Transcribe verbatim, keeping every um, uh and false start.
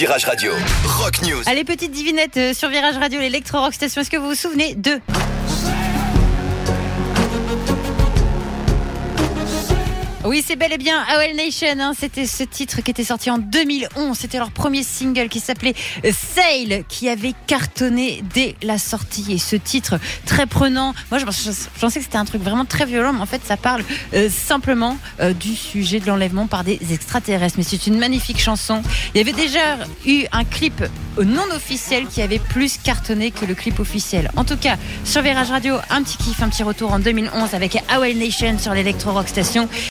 Virage Radio, Rock News. Allez, petite devinette euh, sur Virage Radio, l'Electro Rock Station. Est-ce que vous vous souvenez de... Oui, c'est bel et bien A O L Nation, hein. C'était ce titre qui était sorti en deux mille onze. C'était leur premier single qui s'appelait Sail, qui avait cartonné dès la sortie. Et ce titre très prenant, moi je pensais que c'était un truc vraiment très violent, mais en fait ça parle euh, simplement euh, du sujet de l'enlèvement par des extraterrestres. Mais c'est une magnifique chanson. Il y avait déjà eu un clip non officiel qui avait plus cartonné que le clip officiel. En tout cas, sur Virage Radio, un petit kiff, un petit retour en deux mille onze avec A O L Nation sur l'Electro Rock Station.